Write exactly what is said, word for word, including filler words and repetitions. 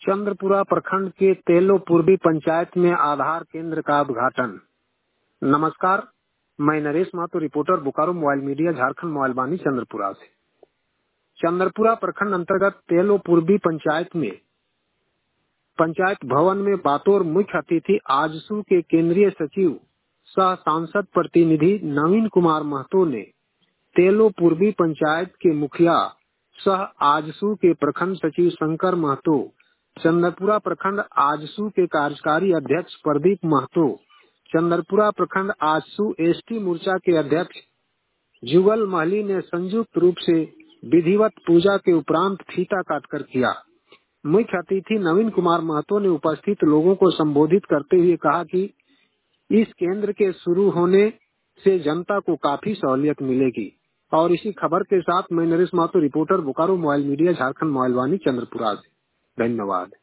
चंद्रपुरा प्रखंड के तेलो पूर्वी पंचायत में आधार केंद्र का उद्घाटन। नमस्कार, मैं Naresh Mahto, reporter Bokaro mobile media, Jharkhand mobile Vaani Chandrapura से। चंद्रपुरा प्रखंड अंतर्गत तेलो पूर्वी पंचायत में पंचायत भवन में बतौर मुख्य अतिथि आजसू के केंद्रीय सचिव सह सांसद प्रतिनिधि नवीन कुमार महतो ने तेलो पूर्वी पंचायत के मुखिया सह आजसू के प्रखंड सचिव शंकर महतो, चंद्रपुरा प्रखंड आजसू के कार्यकारी अध्यक्ष प्रदीप महतो, चंद्रपुरा प्रखंड आजसू एसटी मोर्चा के अध्यक्ष जुगल महली ने संयुक्त रूप से विधिवत पूजा के उपरांत फीता काटकर किया। मुख्य अतिथि नवीन कुमार महतो ने उपस्थित लोगों को संबोधित करते हुए कहा कि इस केंद्र के शुरू होने से जनता को काफी सहूलियत मिलेगी। और इसी खबर के साथ मैं Naresh Mahto, reporter Bokaro mobile media, Jharkhand mobile Vaani Chandrapura से। धन्यवाद।